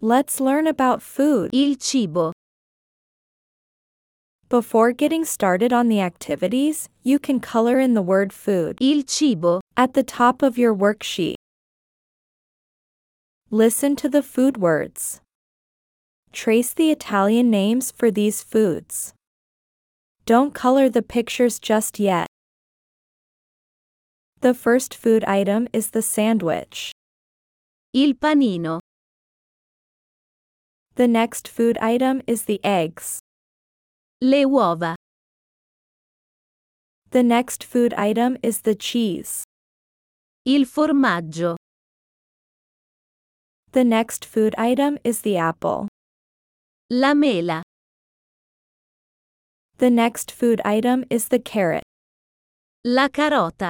Let's learn about food. Il cibo. Before getting started on the activities, you can color in the word food Il cibo. at the top of your worksheet. Listen to the food words. Trace the Italian names for these foods. Don't color the pictures just yet. The first food item is the sandwich. Il panino. The next food item is the eggs. Le uova. The next food item is the cheese. Il formaggio. The next food item is the apple. La mela. The next food item is the carrot. La carota.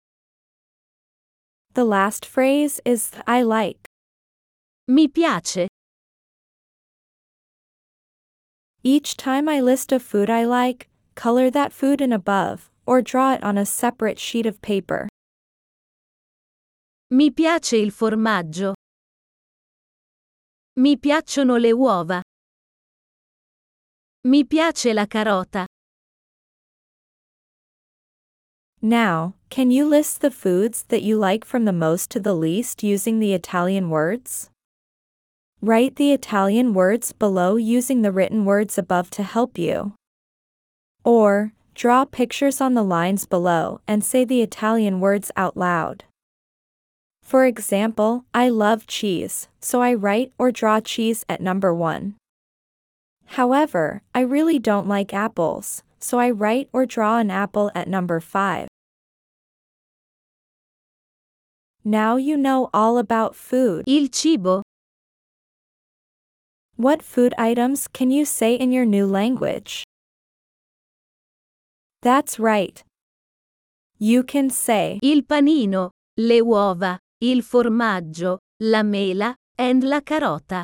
The last phrase is I like. Mi piace. Each time I list a food I like, color that food in above, or draw it on a separate sheet of paper. Mi piace il formaggio. Mi piacciono le uova. Mi piace la carota. Now, can you list the foods that you like from the most to the least using the Italian words? Write the Italian words below using the written words above to help you. Or, draw pictures on the lines below and say the Italian words out loud. For example, I love cheese, so I write or draw cheese at number 1. However, I really don't like apples, so I write or draw an apple at number 5. Now you know all about food. Il cibo. What food items can you say in your new language? That's right. You can say Il panino, le uova, il formaggio, la mela, and la carota.